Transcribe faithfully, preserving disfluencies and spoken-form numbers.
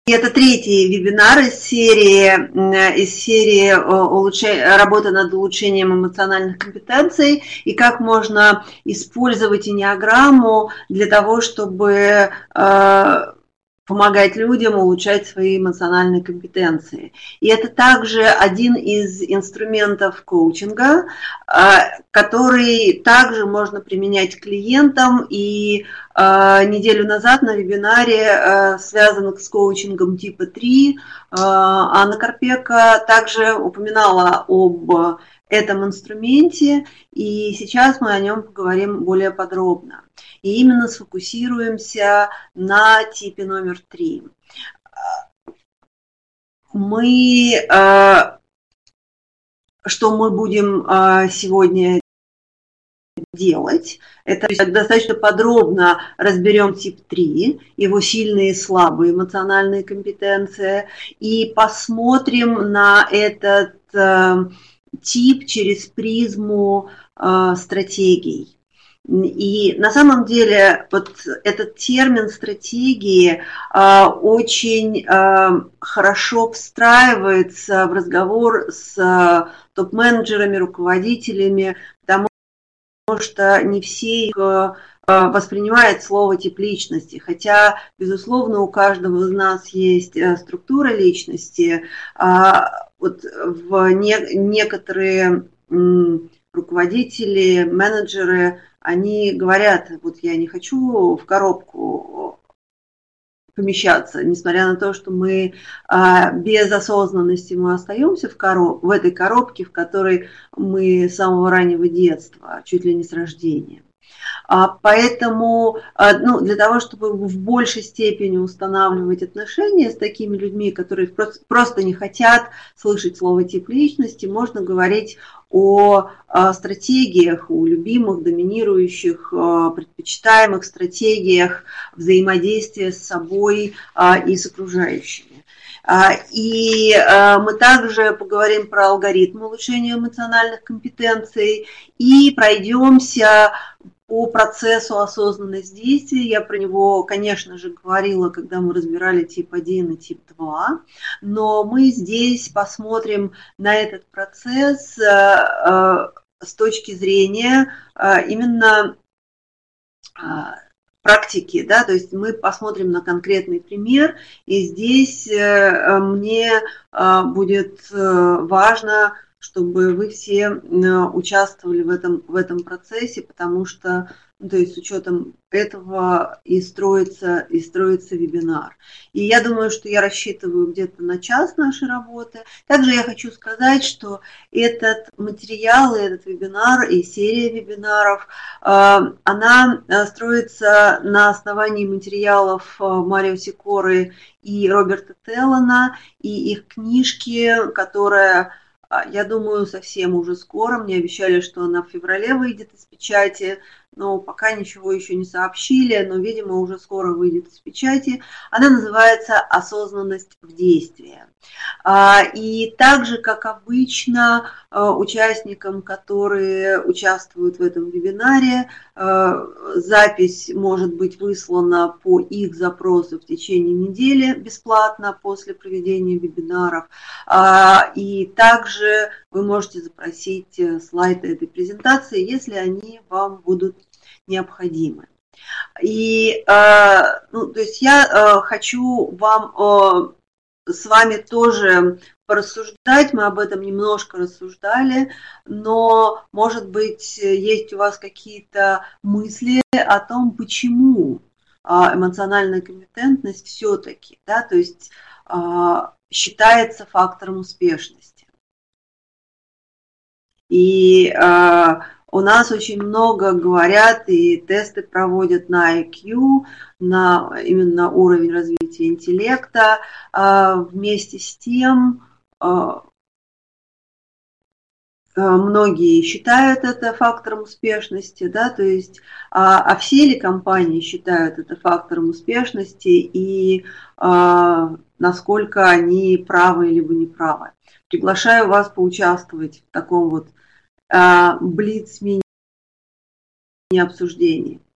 И это третий вебинар из серии, из серии улучшения, работы над улучшением эмоциональных компетенций и как можно использовать энеограмму для того, чтобы помогать людям улучшать свои эмоциональные компетенции. И это также один из инструментов коучинга, который также можно применять к клиентам. И неделю назад на вебинаре, связанном с коучингом типа три, Анна Карпека также упоминала об этом инструменте, и сейчас мы о нем поговорим более подробно. И именно сфокусируемся на типе номер три. Мы, что мы будем сегодня делать, это достаточно подробно разберем тип три, его сильные и слабые эмоциональные компетенции, и посмотрим на этот тип через призму стратегий. И на самом деле вот этот термин стратегии э, очень э, хорошо встраивается в разговор с э, топ-менеджерами, руководителями, потому что не все их э, воспринимают слово тип личности, хотя, безусловно, у каждого из нас есть э, структура личности. Э, вот в не, некоторые э, руководители, менеджеры, они говорят, вот я не хочу в коробку помещаться, несмотря на то, что мы а, без осознанности мы остаемся в, короб, в этой коробке, в которой мы с самого раннего детства, чуть ли не с рождения. А, поэтому а, ну, для того, чтобы в большей степени устанавливать отношения с такими людьми, которые просто, просто не хотят слышать слово тип личности, можно говорить о стратегиях, о любимых, доминирующих, предпочитаемых стратегиях взаимодействия с собой и с окружающими. И мы также поговорим про алгоритмы улучшения эмоциональных компетенций и пройдемся по процессу осознанности действий. Я про него, конечно же, говорила, когда мы разбирали тип один и тип два, но мы здесь посмотрим на этот процесс с точки зрения именно практики, да, то есть мы посмотрим на конкретный пример, и здесь мне будет важно, чтобы вы все участвовали в этом, в этом процессе, потому что, ну, то есть с учетом этого и строится, и строится вебинар. И я думаю, что я рассчитываю где-то на час нашей работы. Также я хочу сказать, что этот материал, этот вебинар и серия вебинаров, она строится на основании материалов Марио Сикоры и Роберта Теллана и их книжки, которая... Я думаю, совсем уже скоро. Мне обещали, что она в феврале выйдет из печати, но пока ничего еще не сообщили, но, видимо, уже скоро выйдет из печати. Она называется «Осознанность в действии». И так же, как обычно, участникам, которые участвуют в этом вебинаре, запись может быть выслана по их запросу в течение недели бесплатно после проведения вебинаров. И также вы можете запросить слайды этой презентации, если они вам будут необходимы. И, ну, то есть я хочу вам с вами тоже порассуждать, мы об этом немножко рассуждали, но, может быть, есть у вас какие-то мысли о том, почему эмоциональная компетентность все-таки, да, то есть считается фактором успешности. И у нас очень много говорят и тесты проводят на ай кью, на именно уровень развития интеллекта. Вместе с тем, многие считают это фактором успешности, да, то есть, а, а все ли компании считают это фактором успешности и а, насколько они правы либо не правы. Приглашаю вас поучаствовать в таком вот блиц-мини обсуждении.